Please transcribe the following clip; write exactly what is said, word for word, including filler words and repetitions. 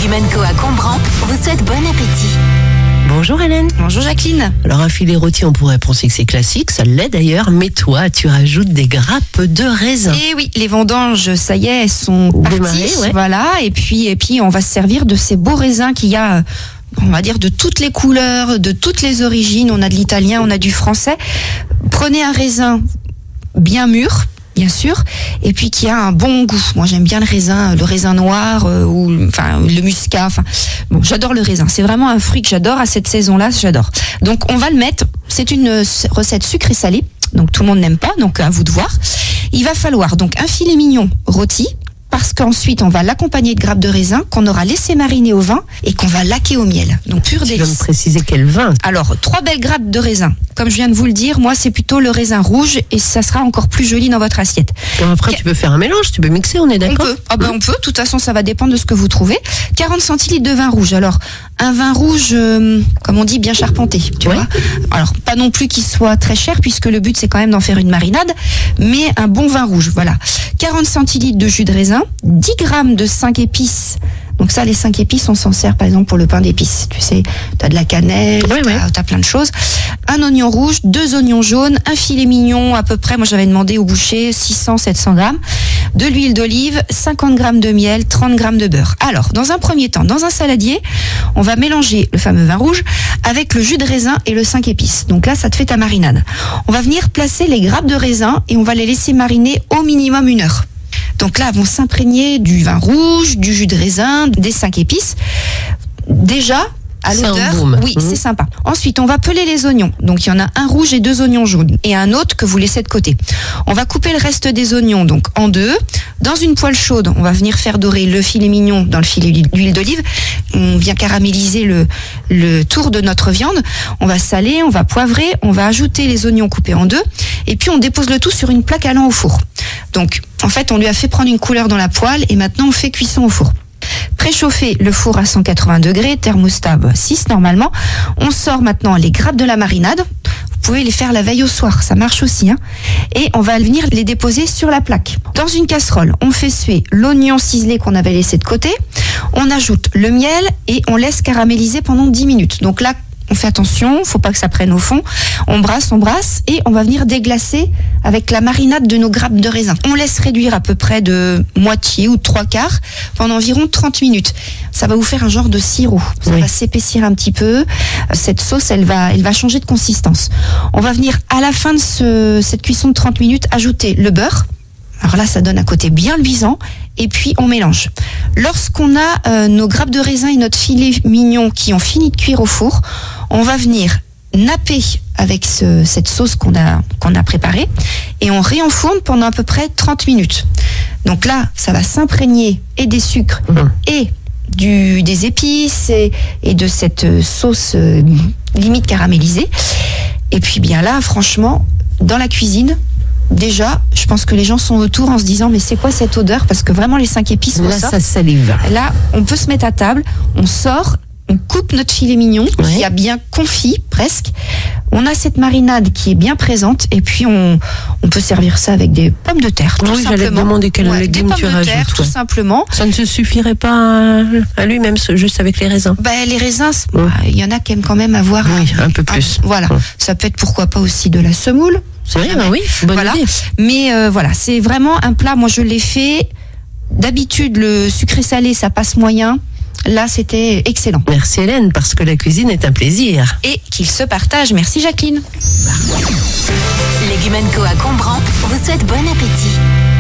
Légumenco à Combran vous souhaite bon appétit. Bonjour Hélène. Bonjour Jacqueline. Alors un filet rôti, on pourrait penser que c'est classique, ça l'est d'ailleurs, mais toi tu rajoutes des grappes de raisin. Et oui, les vendanges, ça y est, elles sont parties, démarrées, ouais. Voilà, et puis, et puis on va se servir de ces beaux raisins qu'il y a, on va dire de toutes les couleurs, de toutes les origines, on a de l'italien, on a du français. Prenez un raisin bien mûr, bien sûr, et puis qui a un bon goût. Moi, j'aime bien le raisin, le raisin noir euh, ou enfin le muscat. Enfin, bon, j'adore le raisin. C'est vraiment un fruit que j'adore à cette saison-là. J'adore. Donc, on va le mettre. C'est une recette sucrée salée. Donc, tout le monde n'aime pas. Donc, à vous de voir. Il va falloir donc un filet mignon rôti. Parce qu'ensuite, on va l'accompagner de grappes de raisin qu'on aura laissé mariner au vin et qu'on va laquer au miel. Donc, pur délice. Tu vas me préciser quel vin. Alors, trois belles grappes de raisin. Comme je viens de vous le dire, moi, c'est plutôt le raisin rouge et ça sera encore plus joli dans votre assiette. Bon, après, tu peux faire un mélange, tu peux mixer, on est On d'accord? peut. Ah ben, on peut. De toute façon, ça va dépendre de ce que vous trouvez. quarante centilitres de vin rouge. Alors, un vin rouge, euh, comme on dit, bien charpenté, tu Ouais. vois. Alors, pas non plus qu'il soit très cher puisque le but, c'est quand même d'en faire une marinade, mais un bon vin rouge, voilà. quarante centilitres de jus de raisin, dix grammes de cinq épices. Donc ça, les cinq épices, on s'en sert par exemple pour le pain d'épices. Tu sais, t'as de la cannelle, Ouais, t'as, ouais. t'as plein de choses. Un oignon rouge, deux oignons jaunes, un filet mignon à peu près. Moi, j'avais demandé au boucher six cents, sept cents grammes. De l'huile d'olive, cinquante grammes de miel, trente grammes de beurre. Alors, dans un premier temps, dans un saladier, on va mélanger le fameux vin rouge avec le jus de raisin et le cinq épices. Donc là, ça te fait ta marinade. On va venir placer les grappes de raisin et on va les laisser mariner au minimum une heure. Donc là, elles vont s'imprégner du vin rouge, du jus de raisin, des cinq épices. Déjà, à C'est un l'odeur, boom. oui, Mmh. c'est sympa. Ensuite, on va peler les oignons. Donc, il y en a un rouge et deux oignons jaunes. Et un autre que vous laissez de côté. On va couper le reste des oignons, donc, en deux. Dans une poêle chaude, on va venir faire dorer le filet mignon dans le filet d'huile d'olive. On vient caraméliser le, le tour de notre viande. On va saler, on va poivrer, on va ajouter les oignons coupés en deux. Et puis, on dépose le tout sur une plaque allant au four. Donc, en fait, on lui a fait prendre une couleur dans la poêle et maintenant, on fait cuisson au four. Préchauffer le four à cent quatre-vingts degrés, thermostat six normalement. On sort maintenant les grappes de la marinade. Vous pouvez les faire la veille au soir, ça marche aussi. Hein. Et on va venir les déposer sur la plaque. Dans une casserole, on fait suer l'oignon ciselé qu'on avait laissé de côté. On ajoute le miel et on laisse caraméliser pendant dix minutes. Donc là, on fait attention, faut pas que ça prenne au fond. On brasse, on brasse et on va venir déglacer avec la marinade de nos grappes de raisin. On laisse réduire à peu près de moitié ou de trois quarts pendant environ trente minutes. Ça va vous faire un genre de sirop. Ça Oui. va s'épaissir un petit peu. Cette sauce, elle va, elle va changer de consistance. On va venir à la fin de ce, cette cuisson de trente minutes ajouter le beurre. Alors là, ça donne un côté bien luisant. Et puis, on mélange. Lorsqu'on a euh, nos grappes de raisin et notre filet mignon qui ont fini de cuire au four, on va venir napper avec ce, cette sauce qu'on a, qu'on a préparée et on réenfourne pendant à peu près trente minutes. Donc là, ça va s'imprégner et des sucres Mmh. et du, des épices et, et de cette sauce euh, limite caramélisée. Et puis bien là, franchement, dans la cuisine, déjà, je pense que les gens sont autour en se disant mais c'est quoi cette odeur? Parce que vraiment les cinq épices Là, ressortent. ça salive. Là, on peut se mettre à table, on sort, on coupe notre filet mignon Ouais. qui a bien confit presque. On a cette marinade qui est bien présente et puis on, on peut servir ça avec des pommes de terre. Tout Oui, j'allais te simplement. demander quels Ouais, légumes des pommes tu de rajoutes, terre, tout ouais. simplement. Ça ne se suffirait pas à, à lui-même, ce- juste avec les raisins. Ben, les raisins, c'est- Ouais. bah, il y en a qui aiment quand même avoir Oui, un peu plus. voilà, Ouais. ça peut être pourquoi pas aussi de la semoule. c'est Oui, jamais. bah oui, bonne Voilà. idée. Mais euh, voilà, c'est vraiment un plat. Moi, je l'ai fait. D'habitude, le sucré salé, ça passe moyen. Là, c'était excellent. Merci Hélène, parce que la cuisine est un plaisir. Et qu'il se partage. Merci Jacqueline. Légumenco à Combran vous souhaite bon appétit.